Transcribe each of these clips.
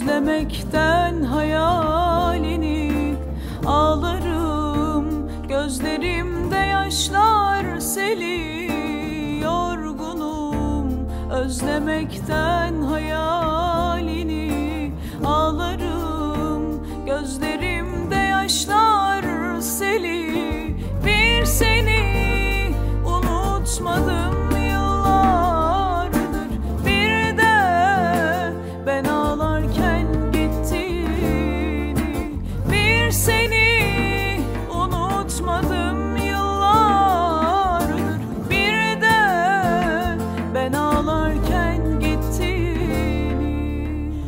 Özlemekten hayalini ağlarım, gözlerimde yaşlar seli. Yorgunum, özlemekten hayalini ağlarım, gözlerimde yaşlar seli. Bir seni unutmadım yıllardır, bir de ben ağlarken gittiğini. Bir seni unutmadım yıllardır, bir de ben ağlarken gittiğini.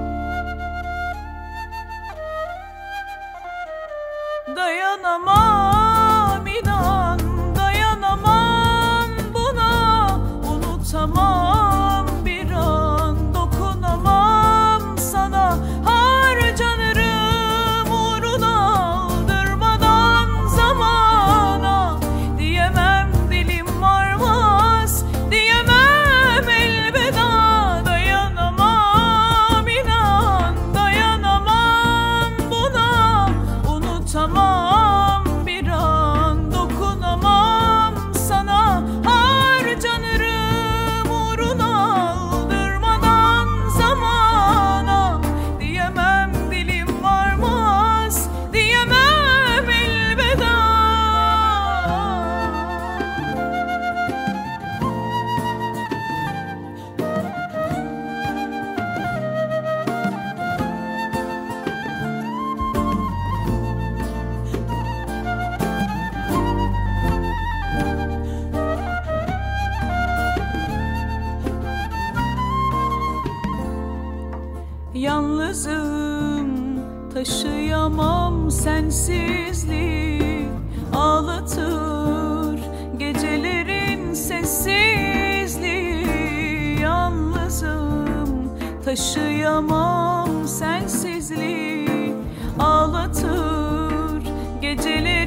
Dayanamam inan, dayanamam buna, unutamam bir an, dokunamam sana. Harcanırım uğruna aldırmadan zamana. Diyemem dilim varmaz, diyemem elveda. Dayanamam inan, dayanamam buna, unutamam bir an, dokunamam sana. Harcanırım uğruna aldırmadan zamana. Diyemem dilim varmaz, diyemem elveda. Yalnızım, taşıyamam sensizliği. Ağlatır gecelerin sessizliği. Yalnızım, taşıyamam sensizliği. Ağlatır gecelerin